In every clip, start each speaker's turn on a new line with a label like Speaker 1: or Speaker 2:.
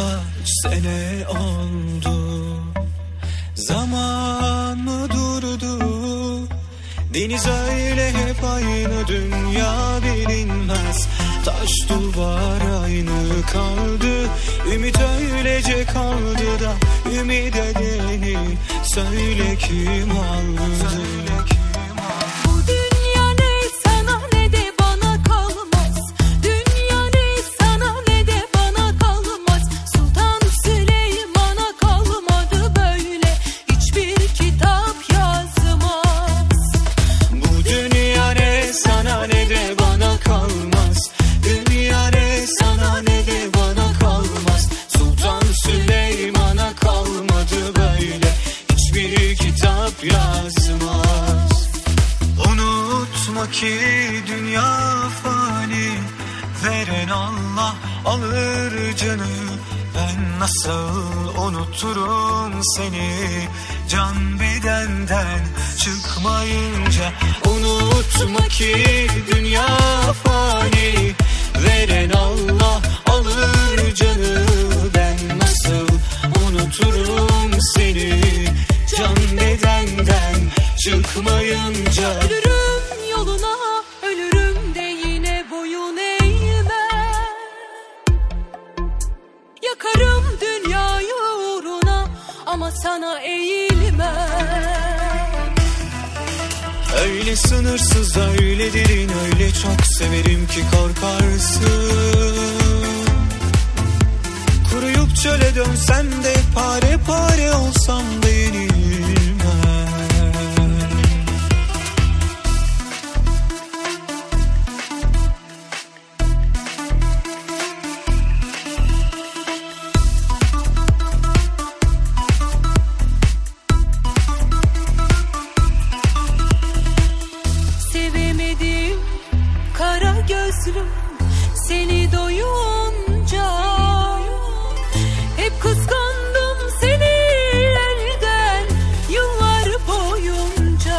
Speaker 1: kaç sene oldu, zaman mı durdu? Deniz öyle hep aynı, dünya bilinmez. Taş duvar aynı kaldı, ümit öylece kaldı da ümit edeni söyle kim aldı? Yazmaz. Unutma ki dünya fani, veren Allah alır canı. Ben nasıl unuturum seni, can bedenden çıkmayınca. Unutma ki dünya fani, veren Allah alır canı. Ben nasıl unuturum seni, can bedenden çıkmayınca.
Speaker 2: Ölürüm yoluna, ölürüm de yine boyun eğme. Yakarım dünyayı uğruna ama sana eğilme.
Speaker 1: Öyle sınırsız, öyle derin, öyle çok severim ki korkarsın. Kuruyup çöle dönsem de, pare pare olsam da yenilmem.
Speaker 2: Sevemedim kara gözlüm seni doyunca. Hep kıskandım seni elden yıllar boyunca.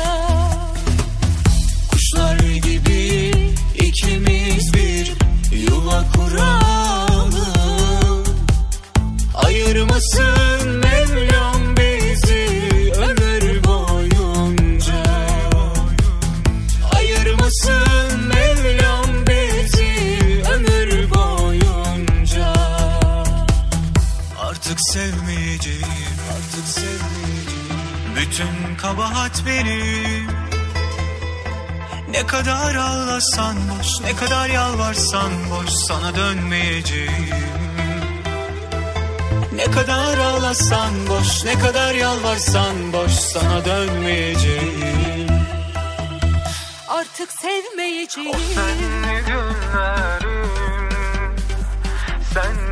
Speaker 1: Kuşlar gibi ikimiz bir yuva kuralım. Ayırmasın Mevlam bizi ömür boyunca. Ayırmasın Mevlam bizi ömür boyunca. Artık sevmeyeceğim, artık sevmeyeceğim. Bütün kabahat benim. Ne kadar ağlasan boş, ne kadar yalvarsan boş, sana dönmeyeceğim. Ne kadar ağlasan boş, ne kadar yalvarsan boş, sana dönmeyeceğim.
Speaker 2: Artık sevmeyeceğim.
Speaker 1: O senli günlerim, sen